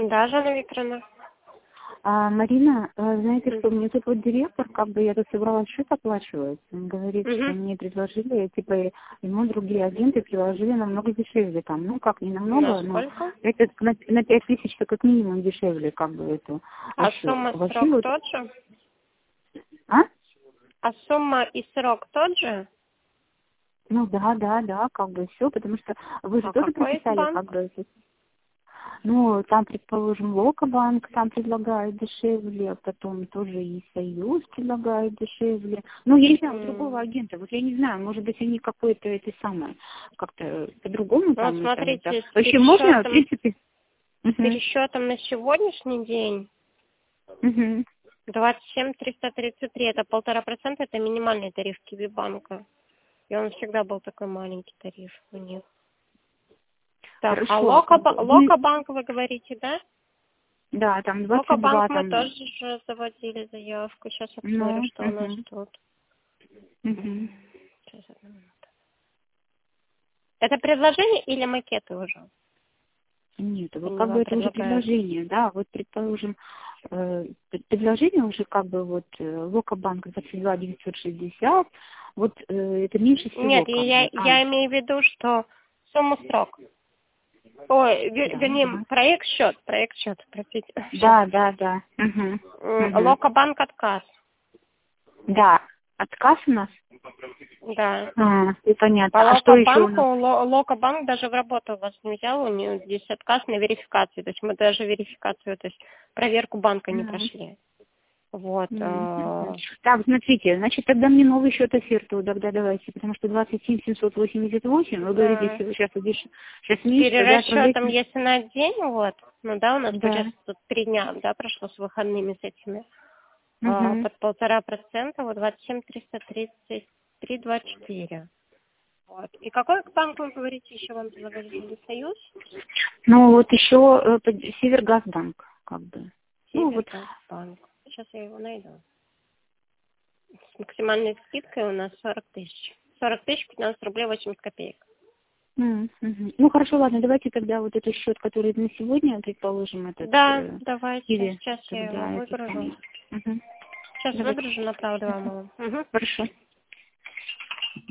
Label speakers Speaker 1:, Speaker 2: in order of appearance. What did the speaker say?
Speaker 1: Да, Жанна Викторовна.
Speaker 2: Марина, знаете что, мне тут вот директор, как бы я тут собралась счет оплачивать. Он говорит, что мне предложили, типа, ему другие агенты предложили намного дешевле там. Ну, как, не намного, но это на 5000 как минимум дешевле, как бы это.
Speaker 1: А сумма и срок
Speaker 2: вот...
Speaker 1: тот же?
Speaker 2: А?
Speaker 1: А сумма и срок тот же?
Speaker 2: Ну, да, как бы все, потому что вы же тоже
Speaker 1: какой
Speaker 2: прописали,
Speaker 1: банк?
Speaker 2: как бы, ну, там, предположим, Локобанк там предлагает дешевле, а потом тоже и Союз предлагает дешевле. Ну, я не знаю, у другого агента, вот я не знаю, может быть, они какое-то это самое, как-то по-другому там.
Speaker 1: Вот смотрите, с
Speaker 2: вообще можно, в принципе...
Speaker 1: с пересчетом на сегодняшний день 27 333, это 1,5%, это минимальный тариф Киви-банка. И он всегда был такой маленький тариф у них. Так, а Локобанк вы говорите, да?
Speaker 2: Да, там 22.
Speaker 1: Локобанк мы
Speaker 2: там...
Speaker 1: тоже же заводили заявку. Сейчас я посмотрю, что у нас тут. Сейчас, одну минуту. Это предложение или макеты уже?
Speaker 2: Нет, вот как бы это уже предложение, да, вот предположим, предложение уже как бы вот Локобанк 22 960, вот это меньше всего.
Speaker 1: Нет, я имею в виду, что сумму срок. Ой, вернее, проект счет, простите.
Speaker 2: Да.
Speaker 1: Локобанк отказ.
Speaker 2: Да, отказ у нас?
Speaker 1: Да.
Speaker 2: Понятно.
Speaker 1: По
Speaker 2: А что еще у нас?
Speaker 1: Локобанк даже в работу вас не взял, у него здесь отказ на верификацию. То есть мы даже верификацию, то есть проверку банка не прошли. Вот.
Speaker 2: Так, смотрите, значит, тогда мне новый счет оферту, тогда давайте, потому что 27 788, вы говорите, если вы сейчас меньше,
Speaker 1: перерасчетом, если на день, вот, ну да, у нас получается тут 3 дня, да, прошло с выходными с этими, под 1,5%, вот 27 333 24. Вот. И какой банк, вы говорите, еще вам предлагали? Союз?
Speaker 2: Ну, вот еще Севергазбанк, как бы.
Speaker 1: Севергазбанк. Сейчас я его найду. С максимальной скидкой у нас 40 тысяч. 40 тысяч 15 рублей 80 копеек.
Speaker 2: Ну, хорошо, ладно, давайте тогда вот этот счет, который на сегодня, предположим, этот...
Speaker 1: Да, давайте.
Speaker 2: Или
Speaker 1: сейчас я его выгружу. Сейчас
Speaker 2: давайте.
Speaker 1: выгружу, направлю вам его.
Speaker 2: Хорошо.